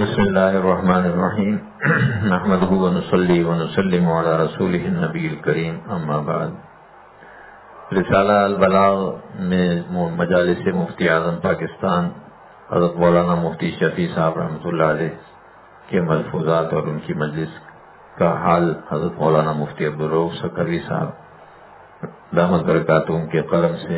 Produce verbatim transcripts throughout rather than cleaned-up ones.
بسم اللہ الرحمن الرحیم نحمده ونصلی ونسلم علی رسولہ النبی الکریم اما بعد رسالہ البلاغ میں مجالس مفتی اعظم پاکستان حضرت مولانا مفتی شفیع صاحب رحمۃ اللہ علیہ کے ملفوظات اور ان کی مجلس کا حال حضرت مولانا مفتی عبدالرؤف سکروی صاحب دامت برکاتہم کے قلم سے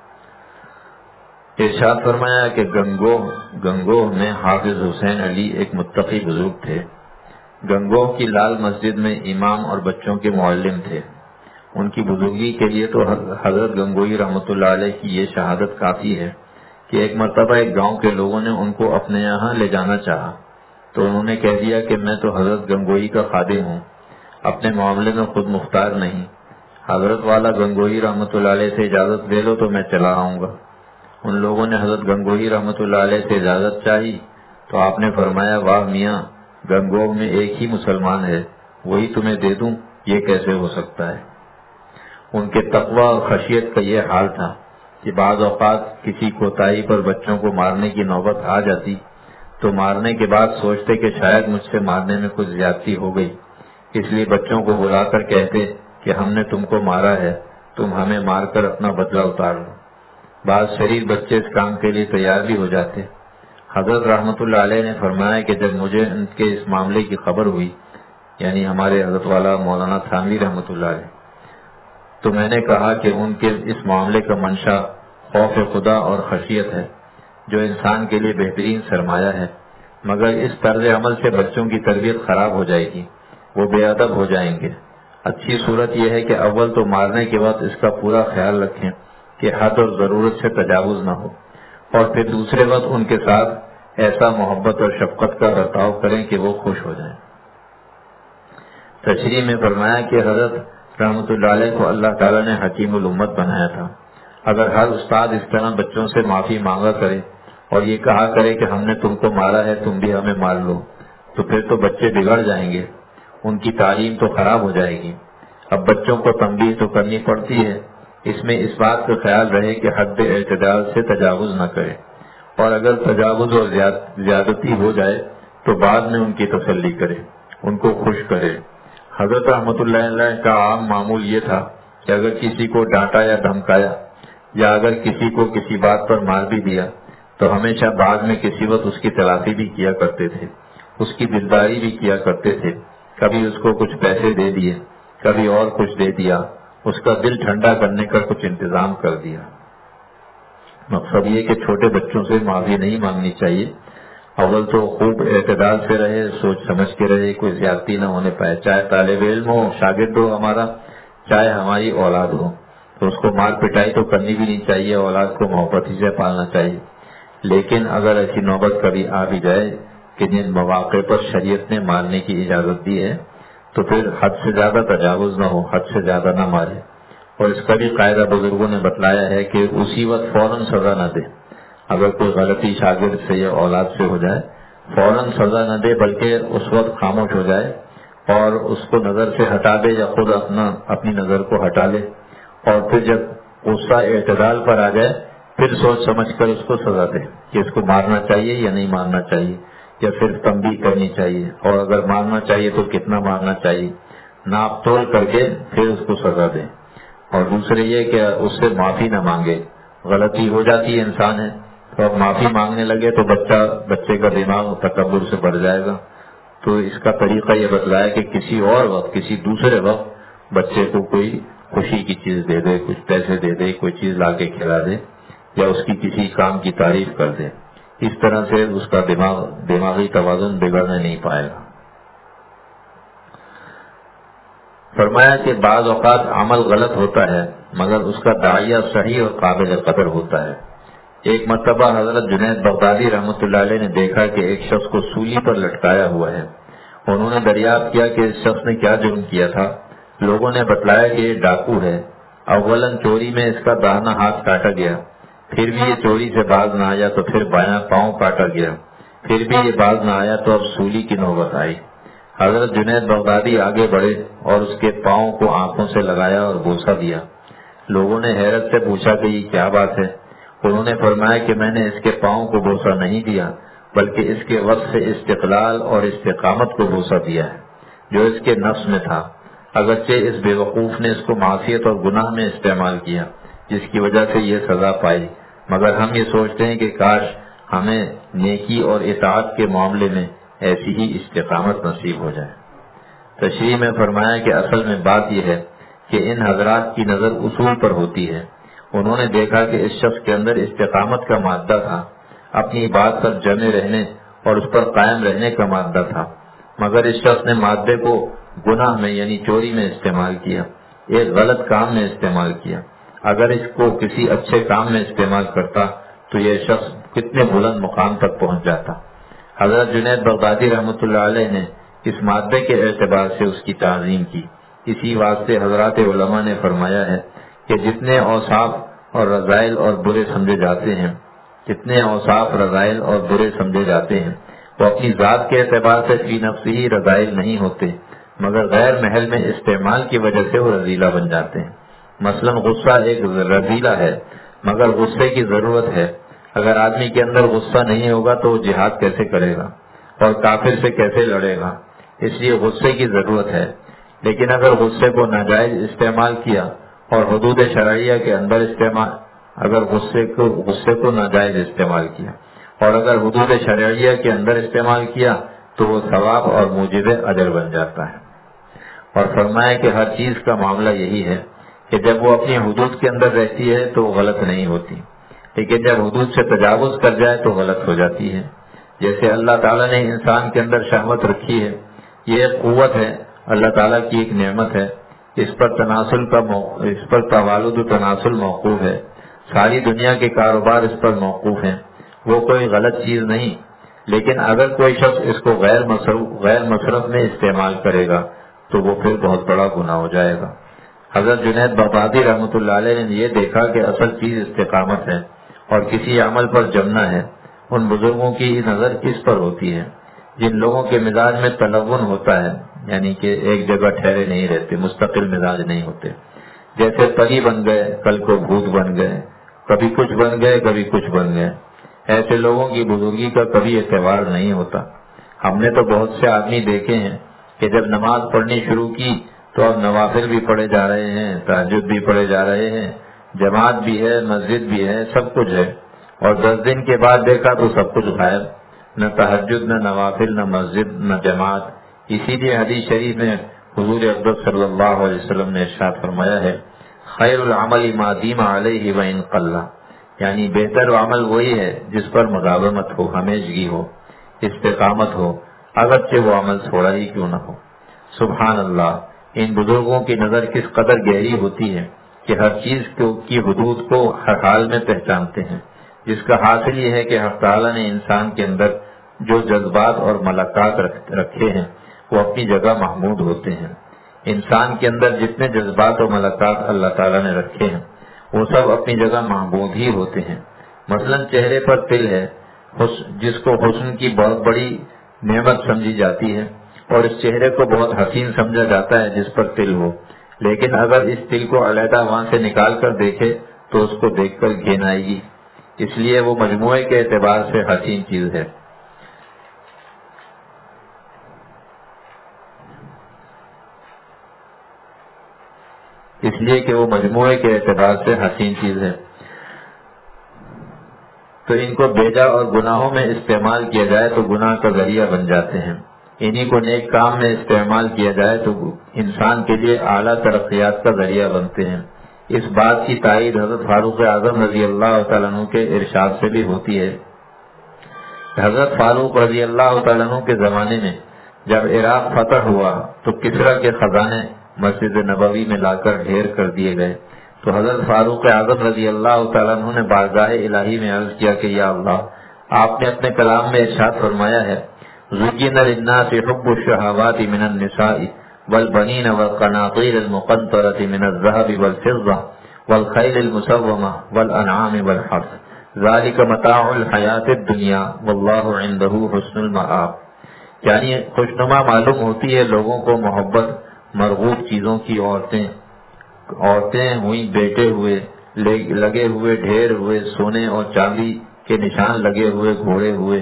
ارشاد فرمایا کہ گنگوہ گنگوہ میں حافظ حسین علی ایک متقی بزرگ تھے۔ گنگوہ کی لال مسجد میں امام اور بچوں کے معلم تھے۔ ان کی بزرگی کے لیے تو حضرت گنگوئی رحمۃ اللہ علیہ کی یہ شہادت کافی ہے کہ ایک مرتبہ ایک گاؤں کے لوگوں نے ان کو اپنے یہاں لے جانا چاہا تو انہوں نے کہہ دیا کہ میں تو حضرت گنگوئی کا خادم ہوں، اپنے معاملے میں خود مختار نہیں، حضرت والا گنگوئی رحمۃ اللہ علیہ سے اجازت لے لو تو میں چلا آؤں گا۔ ان لوگوں نے حضرت گنگوئی رحمۃ اللہ علیہ سے اجازت چاہی تو آپ نے فرمایا، واہ میاں، گنگوہ میں ایک ہی مسلمان ہے، وہی تمہیں دے دوں، یہ کیسے ہو سکتا ہے؟ ان کے تقوی اور خشیت کا یہ حال تھا کہ بعض اوقات کسی کوتاہی پر بچوں کو مارنے کی نوبت آ جاتی تو مارنے کے بعد سوچتے کہ شاید مجھ سے مارنے میں کچھ زیادتی ہو گئی، اس لیے بچوں کو بلا کر کہتے کہ ہم نے تم کو مارا ہے، تم ہمیں مار کر اپنا بدلہ اتار لو۔ بعض شریف بچے اس کام کے لیے تیار بھی ہو جاتے۔ حضرت رحمۃ اللہ علیہ نے فرمایا کہ جب مجھے ان کے اس معاملے کی خبر ہوئی، یعنی ہمارے حضرت والا مولانا تھانوی رحمۃ اللہ علیہ، تو میں نے کہا کہ ان کے اس معاملے کا منشا خوف خدا اور خشیت ہے، جو انسان کے لیے بہترین سرمایہ ہے، مگر اس طرز عمل سے بچوں کی تربیت خراب ہو جائے گی، وہ بے ادب ہو جائیں گے۔ اچھی صورت یہ ہے کہ اول تو مارنے کے وقت اس کا پورا خیال رکھیں کہ حد اور ضرورت سے تجاوز نہ ہو، اور پھر دوسرے وقت ان کے ساتھ ایسا محبت اور شفقت کا برتاؤ کریں کہ وہ خوش ہو جائیں۔ تشریح میں فرمایا کہ حضرت رحمۃ اللہ علیہ کو اللہ تعالیٰ نے حکیم الامت بنایا تھا۔ اگر ہر استاد اس طرح بچوں سے معافی مانگا کرے اور یہ کہا کرے کہ ہم نے تم کو مارا ہے، تم بھی ہمیں مار لو، تو پھر تو بچے بگڑ جائیں گے، ان کی تعلیم تو خراب ہو جائے گی۔ اب بچوں کو تنبیہ تو کرنی پڑتی ہے، اس میں اس بات کا خیال رہے کہ حد اعتدال سے تجاوز نہ کرے، اور اگر تجاوز اور زیادتی ہو جائے تو بعد میں ان کی تسلی کرے، ان کو خوش کرے۔ حضرت رحمۃ اللہ علیہ کا عام معمول یہ تھا کہ اگر کسی کو ڈانٹا یا دھمکایا یا اگر کسی کو کسی بات پر مار بھی دیا تو ہمیشہ بعد میں کسی وقت اس کی تلافی بھی کیا کرتے تھے، اس کی دلداری بھی کیا کرتے تھے، کبھی اس کو کچھ پیسے دے دیے، کبھی اور کچھ دے دیا، اس کا دل ٹھنڈا کرنے کا کچھ انتظام کر دیا۔ مقصد یہ کہ چھوٹے بچوں سے معافی نہیں مانگنی چاہیے، اول تو خوب اعتدال سے رہے، سوچ سمجھ کے رہے، کوئی زیادتی نہ ہونے پائے، چاہے طالب علم ہو، شاگرد ہو ہمارا، چاہے ہماری اولاد ہو، تو اس کو مار پٹائی تو کرنی بھی نہیں چاہیے، اولاد کو محبت ہی سے پالنا چاہیے۔ لیکن اگر ایسی نوبت کبھی آ بھی جائے کہ جن مواقع پر شریعت نے مارنے کی اجازت دی ہے تو پھر حد سے زیادہ تجاوز نہ ہو، حد سے زیادہ نہ مارے، اور اس کا بھی قاعدہ بزرگوں نے بتلایا ہے کہ اسی وقت فوراً سزا نہ دے۔ اگر کوئی غلطی شاگرد سے یا اولاد سے ہو جائے، فوراً سزا نہ دے، بلکہ اس وقت خاموش ہو جائے اور اس کو نظر سے ہٹا دے یا خود اپنا اپنی نظر کو ہٹا لے، اور پھر جب غصہ اعتدال پر آ جائے پھر سوچ سمجھ کر اس کو سزا دے کہ اس کو مارنا چاہیے یا نہیں مارنا چاہیے، یا صرف تنبیہ کرنی چاہیے، اور اگر مارنا چاہیے تو کتنا مارنا چاہیے، ناپ تول کر کے پھر اس کو سزا دیں۔ اور دوسرے یہ کہ اس سے معافی نہ مانگے، غلطی ہو جاتی ہے، انسان ہے، تو اب معافی مانگنے لگے تو بچہ بچے کا دماغ تکبر سے بھر جائے گا۔ تو اس کا طریقہ یہ بتلایا کہ کسی اور وقت، کسی دوسرے وقت بچے کو کوئی خوشی کی چیز دے دے، کچھ پیسے دے دے، کوئی چیز لا کے کھلا دے، یا اس کی کسی کام کی تعریف کر دے۔ اس طرح سے اس کا دماغ دماغی توازن بگڑنے نہیں پائے گا۔ فرمایا کہ بعض اوقات عمل غلط ہوتا ہے مگر اس کا داعیہ صحیح اور قابل قدر ہوتا ہے۔ ایک مرتبہ حضرت جنید بغدادی رحمۃ اللہ علیہ نے دیکھا کہ ایک شخص کو سولی پر لٹکایا ہوا ہے۔ انہوں نے دریافت کیا کہ اس شخص نے کیا جرم کیا تھا۔ لوگوں نے بتلایا کہ یہ ڈاکو ہے، اولاً چوری میں اس کا داہنا ہاتھ کاٹا گیا، پھر بھی یہ چوری سے باز نہ آیا تو پھر بایاں پاؤں کاٹا گیا، پھر بھی یہ باز نہ آیا تو اب سولی کی نوبت آئی۔ حضرت جنید بغدادی آگے بڑھے اور اس کے پاؤں کو آنکھوں سے لگایا اور بوسہ دیا۔ لوگوں نے حیرت سے پوچھا کہ یہ کیا بات ہے؟ انہوں نے فرمایا کہ میں نے اس کے پاؤں کو بوسہ نہیں دیا بلکہ اس کے وصف استقلال اور استقامت کو بوسہ دیا ہے جو اس کے نفس میں تھا، اگرچہ اس بے وقوف نے اس کو معصیت اور گناہ میں استعمال کیا جس کی وجہ سے یہ سزا پائی، مگر ہم یہ سوچتے ہیں کہ کاش ہمیں نیکی اور اطاعت کے معاملے میں ایسی ہی استقامت نصیب ہو جائے۔ تشریح میں فرمایا کہ اصل میں بات یہ ہے کہ ان حضرات کی نظر اصول پر ہوتی ہے۔ انہوں نے دیکھا کہ اس شخص کے اندر استقامت کا مادہ تھا، اپنی بات پر جمے رہنے اور اس پر قائم رہنے کا مادہ تھا، مگر اس شخص نے مادے کو گناہ میں یعنی چوری میں استعمال کیا، ایک غلط کام میں استعمال کیا۔ اگر اس کو کسی اچھے کام میں استعمال کرتا تو یہ شخص کتنے بلند مقام تک پہنچ جاتا۔ حضرت جنید بغدادی رحمۃ اللہ علیہ نے اس مادے کے اعتبار سے اس کی تعظیم کی۔ اسی واسطے حضرات علماء نے فرمایا ہے کہ جتنے اوصاف اور رذائل اور برے سمجھے جاتے ہیں جتنے اوصاف رذائل اور برے سمجھے جاتے ہیں وہ اپنی ذات کے اعتبار سے فی نفسی ہی رذائل نہیں ہوتے، مگر غیر محل میں استعمال کی وجہ سے وہ رذیلہ بن جاتے ہیں۔ مثلا غصہ ایک رذیلہ ہے، مگر غصے کی ضرورت ہے۔ اگر آدمی کے اندر غصہ نہیں ہوگا تو وہ جہاد کیسے کرے گا اور کافر سے کیسے لڑے گا؟ اس لیے غصے کی ضرورت ہے۔ لیکن اگر غصے کو ناجائز استعمال کیا اور حدود شرعیہ کے اندر استعمال اگر غصے کو غصے کو ناجائز استعمال کیا اور اگر حدود شرعیہ کے اندر استعمال کیا تو وہ ثواب اور موجب اجر بن جاتا ہے۔ اور فرمایا کہ ہر چیز کا معاملہ یہی ہے کہ جب وہ اپنی حدود کے اندر رہتی ہے تو غلط نہیں ہوتی، لیکن جب حدود سے تجاوز کر جائے تو غلط ہو جاتی ہے۔ جیسے اللہ تعالیٰ نے انسان کے اندر شہوت رکھی ہے، یہ ایک قوت ہے، اللہ تعالیٰ کی ایک نعمت ہے، اس پر تناسل کا اس پر توالد و تناسل موقوف ہے، ساری دنیا کے کاروبار اس پر موقوف ہیں، وہ کوئی غلط چیز نہیں۔ لیکن اگر کوئی شخص اس کو غیر مصرف غیر مصرف میں استعمال کرے گا تو وہ پھر بہت بڑا گناہ ہو جائے گا۔ حضرت جنید بغدادی رحمۃ اللہ علیہ نے یہ دیکھا کہ اصل چیز استقامت ہے اور کسی عمل پر جمنا ہے۔ ان بزرگوں کی نظر کس پر ہوتی ہے؟ جن لوگوں کے مزاج میں تلون ہوتا ہے، یعنی کہ ایک جگہ ٹھہرے نہیں رہتے، مستقل مزاج نہیں ہوتے، جیسے پری بن گئے کل کو بھوت بن گئے، کبھی کچھ بن گئے کبھی کچھ بن گئے، ایسے لوگوں کی بزرگی کا کبھی اعتبار نہیں ہوتا۔ ہم نے تو بہت سے آدمی دیکھے ہیں کہ جب نماز پڑھنی شروع کی تو اب نوافل بھی پڑھے جا رہے ہیں، تہجد بھی پڑھے جا رہے ہیں، جماعت بھی ہے، مسجد بھی ہے، سب کچھ ہے، اور دس دن کے بعد دیکھا تو سب کچھ غائب، نہ تہجد نہ نوافل نہ مسجد نہ جماعت۔ اسی لیے حدیث شریف میں حضور اقدس صلی اللہ علیہ وسلم نے ارشاد فرمایا ہے، خیر العمل ما دیم علیہ وان قل، یعنی بہتر عمل وہی ہے جس پر مداومت ہو، ہمیشگی ہو، استقامت ہو، اگرچہ وہ عمل تھوڑا ہی کیوں نہ ہو۔ سبحان اللہ، ان بزرگوں کی نظر کس قدر گہری ہوتی ہے کہ ہر چیز کی حدود کو ہر حال میں پہچانتے ہیں، جس کا حاصل یہ ہے کہ حق تعالیٰ نے انسان کے اندر جو جذبات اور ملکات رکھے ہیں وہ اپنی جگہ محمود ہوتے ہیں۔ انسان کے اندر جتنے جذبات اور ملکات اللہ تعالیٰ نے رکھے ہیں وہ سب اپنی جگہ محمود ہی ہوتے ہیں۔ مثلا چہرے پر تل ہے، جس کو حسن کی بہت بڑی نعمت سمجھی جاتی ہے، اور اس چہرے کو بہت حسین سمجھا جاتا ہے جس پر تل ہو، لیکن اگر اس تل کو علیحدہ وہاں سے نکال کر دیکھے تو اس کو دیکھ کر گھن آئے گی، اس لیے وہ مجموعے کے اعتبار سے حسین چیز ہے۔ اس لیے کہ وہ مجموعے کے اعتبار سے حسین چیز ہے، تو ان کو بیجا اور گناہوں میں استعمال کیا جائے تو گناہ کا ذریعہ بن جاتے ہیں، انہی کو نیک کام میں استعمال کیا جائے تو انسان کے لیے اعلیٰ ترقیات کا ذریعہ بنتے ہیں۔ اس بات کی تائید حضرت فاروق اعظم رضی اللہ تعالیٰ عنہ کے ارشاد سے بھی ہوتی ہے۔ حضرت فاروق رضی اللہ تعالیٰ عنہ کے زمانے میں جب عراق فتح ہوا تو کسریٰ کے خزانے مسجد نبوی میں لا کر ڈھیر کر دیے گئے، تو حضرت فاروق اعظم رضی اللہ تعالیٰ عنہ نے بارگاہ الہی میں عرض کیا کہ یا اللہ، آپ نے اپنے کلام میں ارشاد فرمایا ہے زُيِّنَ لِلنَّاسِ حُبُّ الشَّهَوَاتِ مِنَ النِّسَاءِ وَالْبَنِينَ وَالْقَنَاطِيرِ الْمُقَنطَرَةِ مِنَ الذَّهَبِ وَالْفِضَّةِ وَالْخَيْلِ الْمُسَوَّمَةِ وَالْأَنْعَامِ وَالْحَرْثِ ذَلِكَ مَتَاعُ الْحَيَاةِ الدُّنْيَا وَاللَّهُ عِندَهُ حُسْنُ الْمَآبِ، یعنی خوشنما معلوم ہوتی ہے لوگوں کو محبت مرغوب چیزوں کی عورتیں عورتیں ہوئی بیٹھے ہوئے لگے ہوئے ڈھیر ہوئے سونے اور چاندی کے نشان لگے ہوئے گھوڑے ہوئے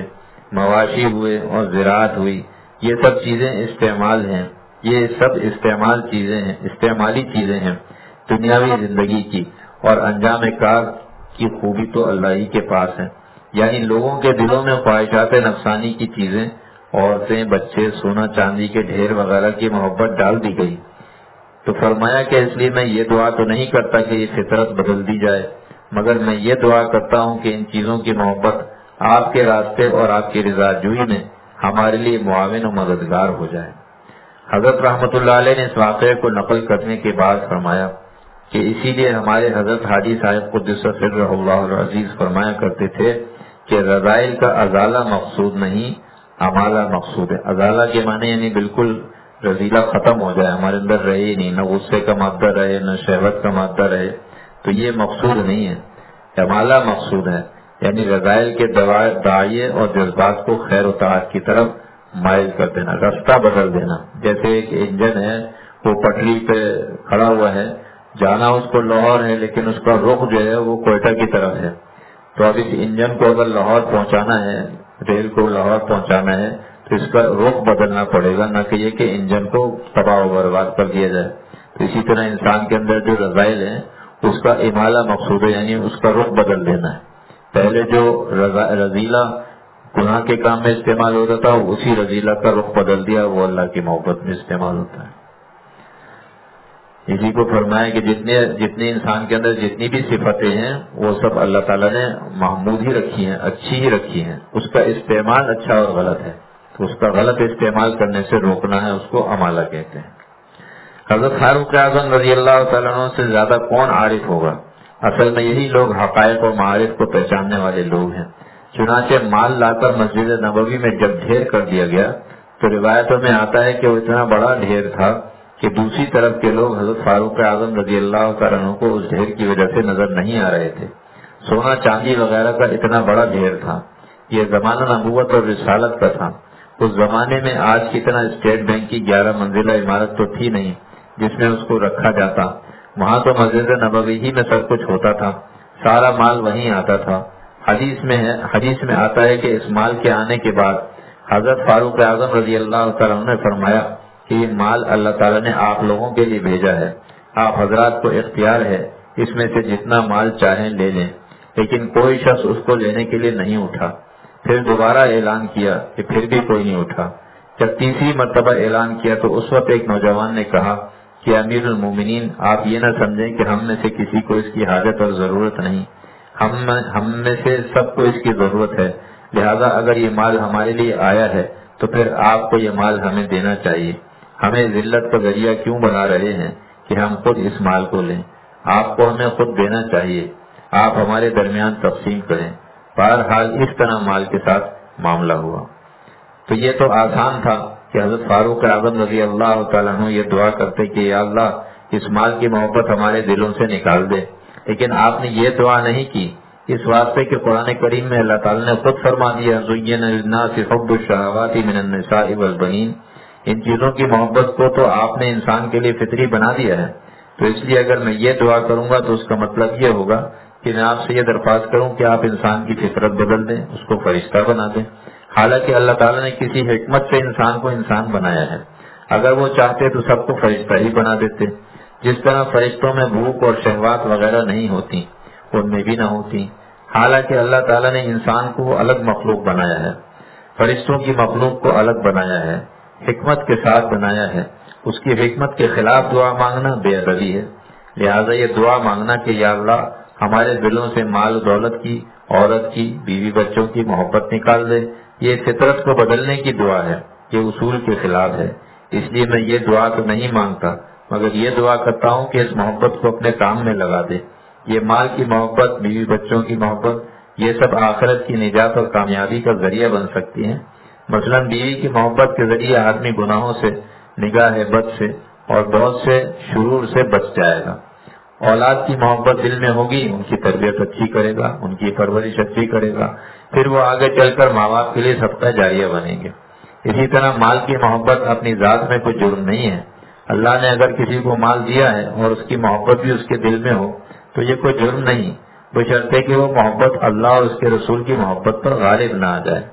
مواشی ہوئے اور زراعت ہوئی، یہ سب چیزیں استعمال ہیں، یہ سب استعمال چیزیں ہیں، استعمالی چیزیں ہیں دنیاوی زندگی کی، اور انجام کار کی خوبی تو اللہ ہی کے پاس ہے۔ یعنی لوگوں کے دلوں میں خواہشات نفسانی کی چیزیں، عورتیں، بچے، سونا چاندی کے ڈھیر وغیرہ کی محبت ڈال دی گئی۔ تو فرمایا کہ اس لیے میں یہ دعا تو نہیں کرتا کہ یہ فطرت بدل دی جائے، مگر میں یہ دعا کرتا ہوں کہ ان چیزوں کی محبت آپ کے راستے اور آپ کی رضا جوئی میں ہمارے لیے معاون و مددگار ہو جائے۔ حضرت رحمت اللہ علیہ نے اس واقعے کو نقل کرنے کے بعد فرمایا کہ اسی لیے ہمارے حضرت حاجی صاحب قدس سرہ اللہ العزیز فرمایا کرتے تھے کہ رذائل کا ازالہ مقصود نہیں، امالہ مقصود ہے۔ ازالہ کے معنی یعنی بالکل رذیلہ ختم ہو جائے، ہمارے اندر رہے ہی نہیں، نہ غصے کا مادہ رہے، نہ شہوت کا مادہ رہے، تو یہ مقصود نہیں ہے۔ امالہ مقصود ہے، یعنی رذائل کے داعیے اور جذبات کو خیر و طاعت کی طرف مائل کر دینا، راستہ بدل دینا۔ جیسے ایک انجن ہے، وہ پٹری پہ کھڑا ہوا ہے، جانا اس کو لاہور ہے، لیکن اس کا رخ جو ہے وہ کوئٹہ کی طرف ہے۔ تو اب اس انجن کو اگر لاہور پہنچانا ہے، ریل کو لاہور پہنچانا ہے، تو اس کا رخ بدلنا پڑے گا، نہ کہ یہ کہ انجن کو تباہ و برباد کر دیا جائے۔ تو اسی طرح انسان کے اندر جو رذائل ہیں اس کا امالہ مقصود ہے، یعنی اس کا رخ بدل دینا ہے۔ پہلے جو رذیلہ گناہ کے کام میں استعمال ہوتا تھا، اسی رذیلہ کا رخ بدل دیا، وہ اللہ کی محبت میں استعمال ہوتا ہے۔ اسی کو فرمایا کہ جتنے جتنے انسان کے اندر جتنی بھی صفتیں ہیں وہ سب اللہ تعالیٰ نے محمود ہی رکھی ہیں، اچھی ہی رکھی ہیں، اس کا استعمال اچھا اور غلط ہے، تو اس کا غلط استعمال کرنے سے روکنا ہے، اس کو امالہ کہتے ہیں۔ حضرت فاروق اعظم رضی اللہ تعالیٰ عنہ سے زیادہ کون عارف ہوگا؟ اصل میں یہی لوگ حقائق و معارف کو پہچاننے والے لوگ ہیں۔ چنانچہ مال لا کر مسجد نبوی میں جب ڈھیر کر دیا گیا تو روایتوں میں آتا ہے کہ وہ اتنا بڑا ڈھیر تھا کہ دوسری طرف کے لوگ حضرت فاروق اعظم رضی اللہ تعالیٰ عنہ کو اس ڈھیر کی وجہ سے نظر نہیں آ رہے تھے۔ سونا چاندی وغیرہ کا اتنا بڑا ڈھیر تھا۔ یہ زمانہ نبوت اور رسالت کا تھا۔ اس زمانے میں آج کی طرح اسٹیٹ بینک کی گیارہ منزلہ عمارت تو تھی نہیں جس میں اس کو رکھا جاتا، وہاں تو مسجد نبوی ہی میں سب کچھ ہوتا تھا، سارا مال وہیں آتا تھا۔ حدیث میں ہے حدیث میں آتا ہے کہ اس مال کے آنے کے بعد حضرت فاروق اعظم رضی اللہ تعالیٰ عنہ نے فرمایا کہ یہ مال اللہ تعالیٰ نے آپ لوگوں کے لیے بھیجا ہے، آپ حضرات کو اختیار ہے اس میں سے جتنا مال چاہیں لے لیں۔ لیکن کوئی شخص اس کو لینے کے لیے نہیں اٹھا۔ پھر دوبارہ اعلان کیا کہ پھر بھی کوئی نہیں اٹھا۔ جب تیسری مرتبہ اعلان کیا تو اس وقت ایک نوجوان نے کہا کہ امیر المومنین، آپ یہ نہ سمجھیں کہ ہم میں سے کسی کو اس کی حاجت اور ضرورت نہیں، ہم ہم میں سے سب کو اس کی ضرورت ہے، لہذا اگر یہ مال ہمارے لیے آیا ہے تو پھر آپ کو یہ مال ہمیں دینا چاہیے۔ ہمیں ذلت کا ذریعہ کیوں بنا رہے ہیں کہ ہم خود اس مال کو لیں؟ آپ کو ہمیں خود دینا چاہیے، آپ ہمارے درمیان تقسیم کریں۔ بہرحال اس طرح مال کے ساتھ معاملہ ہوا۔ تو یہ تو آسان تھا کہ حضرت فاروق اعظم رضی اللہ تعالیٰ عنہ یہ دعا کرتے کہ یا اللہ اس مال کی محبت ہمارے دلوں سے نکال دے، لیکن آپ نے یہ دعا نہیں کی، اس واسطے کہ قرآن کریم میں اللہ تعالیٰ نے خود فرما دیا زُيِّنَ لِلنَّاسِ حُبُّ الشَّهَوَاتِ مِنَ النِّسَاءِ وَالْبَنِينَ۔ ان چیزوں کی محبت کو تو آپ نے انسان کے لیے فطری بنا دیا ہے، تو اس لیے اگر میں یہ دعا کروں گا تو اس کا مطلب یہ ہوگا کہ میں آپ سے یہ درخواست کروں کہ آپ انسان کی فطرت بدل دیں، اس کو فرشتہ بنا دیں۔ حالانکہ اللہ تعالیٰ نے کسی حکمت سے انسان کو انسان بنایا ہے، اگر وہ چاہتے تو سب کو فرشتہ ہی بنا دیتے۔ جس طرح فرشتوں میں بھوک اور شہوات وغیرہ نہیں ہوتی، ان میں بھی نہ ہوتی۔ حالانکہ اللہ تعالیٰ نے انسان کو الگ مخلوق بنایا ہے، فرشتوں کی مخلوق کو الگ بنایا ہے، حکمت کے ساتھ بنایا ہے۔ اس کی حکمت کے خلاف دعا مانگنا بے ادبی ہے۔ لہذا یہ دعا مانگنا کہ یا اللہ ہمارے دلوں سے مال و دولت کی، عورت کی، بیوی بچوں کی محبت نکال دے، یہ فطرت کو بدلنے کی دعا ہے، یہ اصول کے خلاف ہے۔ اس لیے میں یہ دعا تو نہیں مانگتا، مگر یہ دعا کرتا ہوں کہ اس محبت کو اپنے کام میں لگا دے۔ یہ مال کی محبت، بیوی بچوں کی محبت، یہ سب آخرت کی نجات اور کامیابی کا ذریعہ بن سکتی ہیں۔ مثلا بیوی کی محبت کے ذریعے آدمی گناہوں سے، نگاہ بد سے اور بہت سے شرور سے بچ جائے گا۔ اولاد کی محبت دل میں ہوگی، ان کی تربیت اچھی کرے گا، ان کی پرورش اچھی کرے گا، پھر وہ آگے چل کر ماں باپ کے لیے صدقہ جاریہ بنیں گے۔ اسی طرح مال کی محبت اپنی ذات میں کوئی جرم نہیں ہے۔ اللہ نے اگر کسی کو مال دیا ہے اور اس کی محبت بھی اس کے دل میں ہو تو یہ کوئی جرم نہیں، بشرطے کہ وہ محبت اللہ اور اس کے رسول کی محبت پر غالب نہ آ جائے۔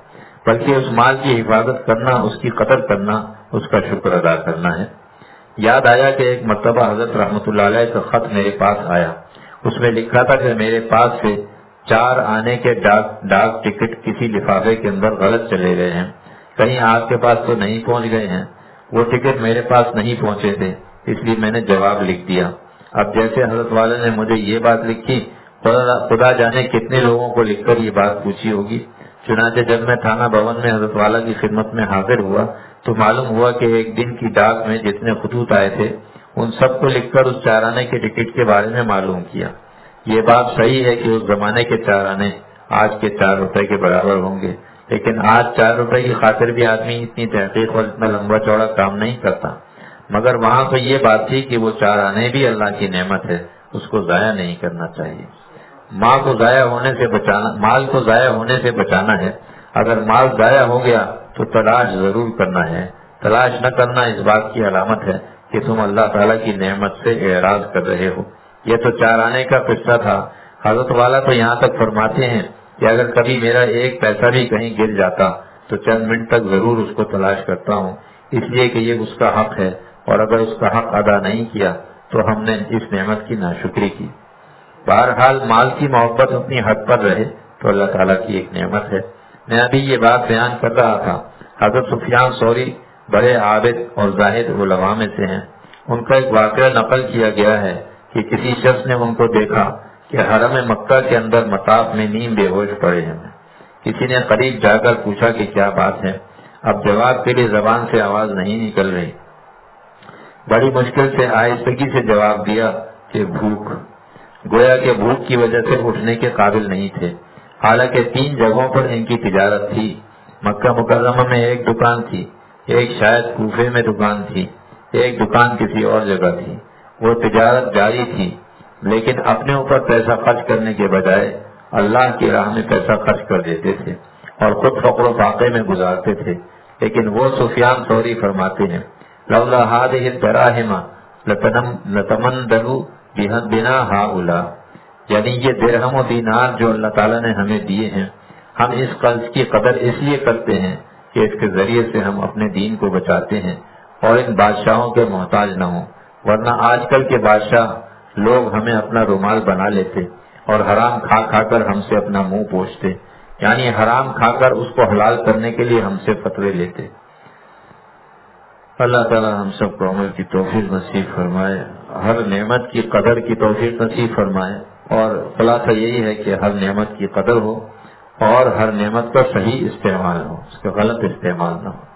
بلکہ اس مال کی حفاظت کرنا، اس کی قدر کرنا، اس کا شکر ادا کرنا ہے۔ یاد آیا کہ ایک مرتبہ حضرت رحمۃ اللہ علیہ کا خط میرے پاس آیا، اس میں لکھا تھا کہ میرے پاس سے چار آنے کے ڈاک ڈاک ٹکٹ کسی لفافے کے اندر غلط چلے گئے ہیں، کہیں آپ کے پاس تو نہیں پہنچ گئے ہیں؟ وہ ٹکٹ میرے پاس نہیں پہنچے تھے، اس لیے میں نے جواب لکھ دیا۔ اب جیسے حضرت والے نے مجھے یہ بات لکھی، خدا جانے کتنے لوگوں کو لکھ کر یہ بات پوچھی ہوگی۔ چنانچہ جب میں تھانہ بھون میں حضرت والا کی خدمت میں حاضر ہوا تو معلوم ہوا کہ ایک دن کی ڈاک میں جتنے خطوط آئے تھے ان سب کو لکھ کر اس چار آنے کے ٹکٹ کے بارے میں معلوم کیا۔ یہ بات صحیح ہے کہ اس زمانے کے چار آنے آج کے چار روپے کے برابر ہوں گے، لیکن آج چار روپے کی خاطر بھی آدمی اتنی تحقیق اور اتنا لمبا چوڑا کام نہیں کرتا، مگر وہاں تو یہ بات تھی کہ وہ چار آنے بھی اللہ کی نعمت ہے، اس کو ضائع نہیں کرنا چاہیے۔ ماں کو ضائع ہونے سے بچانا مال کو ضائع ہونے سے بچانا ہے۔ اگر مال ضائع ہو گیا تو تلاش ضرور کرنا ہے۔ تلاش نہ کرنا اس بات کی علامت ہے کہ تم اللہ تعالیٰ کی نعمت سے اعراض کر رہے ہو۔ یہ تو چار آنے کا قصہ تھا۔ حضرت والا تو یہاں تک فرماتے ہیں کہ اگر کبھی میرا ایک پیسہ بھی کہیں گر جاتا تو چند منٹ تک ضرور اس کو تلاش کرتا ہوں، اس لیے کہ یہ اس کا حق ہے، اور اگر اس کا حق ادا نہیں کیا تو ہم نے اس نعمت کی ناشکری کی۔ بہرحال مال کی محبت اپنی حد پر رہے تو اللہ تعالیٰ کی ایک نعمت ہے۔ میں ابھی یہ بات بیان کر رہا تھا، حضرت سفیان ثوری بڑے عابد اور زاہد علماء میں سے ہیں۔ ان کا ایک واقعہ نقل کیا گیا ہے کہ کسی شخص نے ان کو دیکھا کہ حرم مکہ کے اندر مطاف میں نیم بے ہوش پڑے ہیں۔ کسی نے قریب جا کر پوچھا کہ کیا بات ہے؟ اب جواب کے لیے زبان سے آواز نہیں نکل رہی۔ بڑی مشکل سے آہستگی سے جواب دیا کہ بھوک۔ گویا کہ بھوک کی وجہ سے اٹھنے کے قابل نہیں تھے، حالانکہ تین جگہوں پر ان کی تجارت تھی۔ مکہ مکرمہ میں ایک دکان تھی، ایک شاید کوفے میں دکان تھی، ایک دکان کسی اور جگہ تھی۔ وہ تجارت جاری تھی، لیکن اپنے اوپر پیسہ خرچ کرنے کے بجائے اللہ کی راہ میں پیسہ خرچ کر دیتے تھے اور خود فقر و فاقے میں گزارتے تھے۔ لیکن وہ سفیان ثوری فرماتے ہیں لولا هذه الدراهم لتمندلوا بنا ہاؤلا، یعنی یہ درہم و دینار جو اللہ تعالیٰ نے ہمیں دیے ہیں، ہم اس قرض کی قدر اس لیے کرتے ہیں کہ اس کے ذریعے سے ہم اپنے دین کو بچاتے ہیں اور ان بادشاہوں کے محتاج نہ ہوں، ورنہ آج کل کے بادشاہ لوگ ہمیں اپنا رومال بنا لیتے اور حرام کھا کھا کر ہم سے اپنا منہ پوچھتے، یعنی حرام کھا کر اس کو حلال کرنے کے لیے ہم سے فتوے لیتے۔ اللہ تعالیٰ ہم سب کو عمل کی توفیق نصیب فرمائے، ہر نعمت کی قدر کی توفیق نصیب فرمائے، اور خلاصہ یہی ہے کہ ہر نعمت کی قدر ہو اور ہر نعمت کا صحیح استعمال ہو، اس کا غلط استعمال نہ ہو۔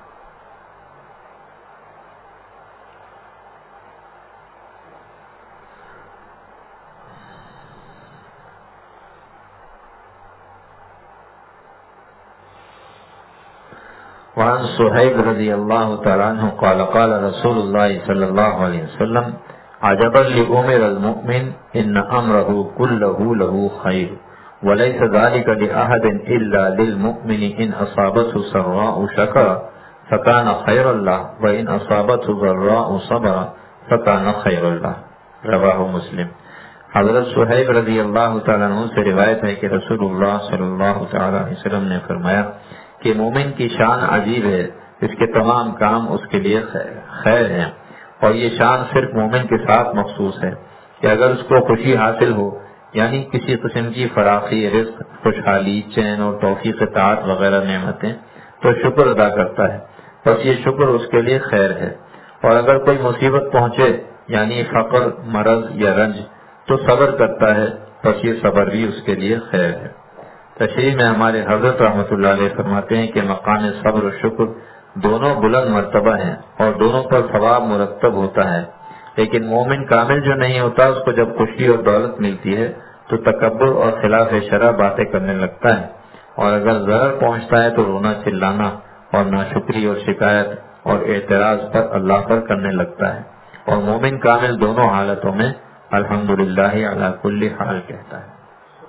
وعن صہیب رضی اللہ تعالیٰ عنہ قال قال رسول اللہ صلی اللہ علیہ وسلم عجبا لأمر المؤمن ان امرہ کلہ لہ خیر وليس ذلك لأحد الا للمؤمن ان اصابته سراء شکر فکان خیر اللہ وان اصابته ضراء صبر فکان خیر اللہ، رواہ مسلم۔ حضرت صہیب رضی اللہ تعالیٰ عنہ سے روایت ہے کہ رسول اللہ صلی اللہ تعالیٰ علیہ وسلم نے فرمایا کہ مومن کی شان عجیب ہے، اس کے تمام کام اس کے لیے خیر ہیں، اور یہ شان صرف مومن کے ساتھ مخصوص ہے کہ اگر اس کو خوشی حاصل ہو، یعنی کسی قسم کی فراخی، رزق، خوشحالی، چین اور توفیق اطاعت وغیرہ نعمتیں، تو شکر ادا کرتا ہے، بس یہ شکر اس کے لیے خیر ہے۔ اور اگر کوئی مصیبت پہنچے یعنی فقر، مرض یا رنج، تو صبر کرتا ہے، بس یہ صبر بھی اس کے لیے خیر ہے۔ تشریح میں ہمارے حضرت رحمۃ اللہ علیہ فرماتے ہیں کہ مقام صبر و شکر دونوں بلند مرتبہ ہیں اور دونوں پر ثواب مرتب ہوتا ہے، لیکن مومن کامل جو نہیں ہوتا اس کو جب خوشی اور دولت ملتی ہے تو تکبر اور خلاف شرع باتیں کرنے لگتا ہے، اور اگر ضرر پہنچتا ہے تو رونا چلانا اور ناشکری اور شکایت اور اعتراض پر اللہ پر کرنے لگتا ہے، اور مومن کامل دونوں حالتوں میں الحمدللہ علی کل حال کہتا ہے۔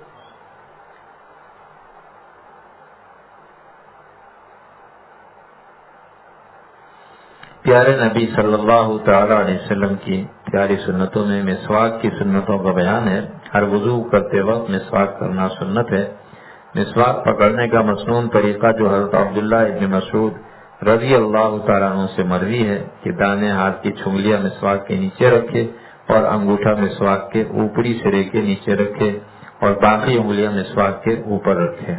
پیارے نبی صلی اللہ تعالی علیہ وسلم کی پیاری سنتوں میں مسواک کی سنتوں کا بیان ہے۔ ہر وضو کرتے وقت مسواک کرنا سنت ہے۔ مسواک پکڑنے کا مصنون طریقہ جو حضرت عبداللہ ابن مسعود رضی اللہ تعالیٰ عنہ سے مروی ہے کہ دانے ہاتھ کی چھنگلیاں مسواک کے نیچے رکھے اور انگوٹھا مسواک کے اوپری سرے کے نیچے رکھے اور باقی انگلیاں مسواک کے اوپر رکھے۔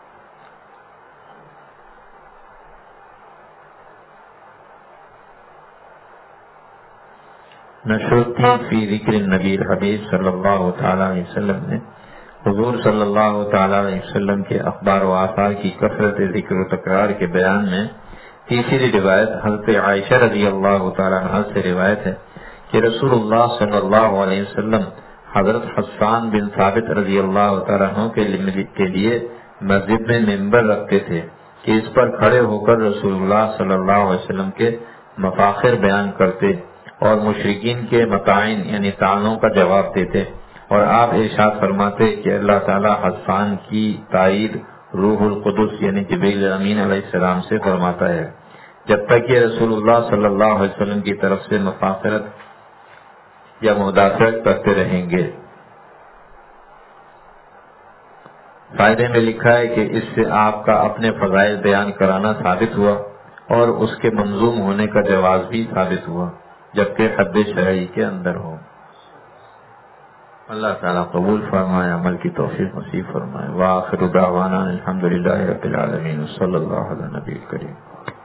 نشرتی فی ذکر النبی حبیب صلی اللہ تعالیٰ علیہ وسلم نے حضور صلی اللہ تعالیٰ علیہ وسلم کے اخبار و آثار کی کثرت ذکر و تکرار کے بیان میں تیسری روایت حضرت عائشہ رضی اللہ تعالیٰ عنہ سے روایت ہے کہ رسول اللہ صلی اللہ علیہ وسلم حضرت حسان بن ثابت رضی اللہ تعالیٰ عنہ کے لیے مسجد میں ممبر رکھتے تھے کہ اس پر کھڑے ہو کر رسول اللہ صلی اللہ علیہ وسلم کے مفاخر بیان کرتے اور مشرکین کے مطاعن یعنی طعنوں کا جواب دیتے، اور آپ ارشاد فرماتے کہ اللہ تعالیٰ حسان کی تائید روح القدس یعنی جبریل امین علیہ السلام سے فرماتا ہے، جب تک کہ رسول اللہ صلی اللہ علیہ وسلم کی طرف سے مفاخرت یا مدافعت کرتے رہیں گے۔ فائدے میں لکھا ہے کہ اس سے آپ کا اپنے فضائل بیان کرانا ثابت ہوا اور اس کے منظوم ہونے کا جواز بھی ثابت ہوا، جبکہ حد شرعی کے اندر ہو۔ اللہ تعالیٰ قبول فرمائے، عمل کی توفیق نصیب فرمائے۔ وآخر دعوانا الحمدللہ رب العالمین، صلی اللہ علیہ نبی کریم۔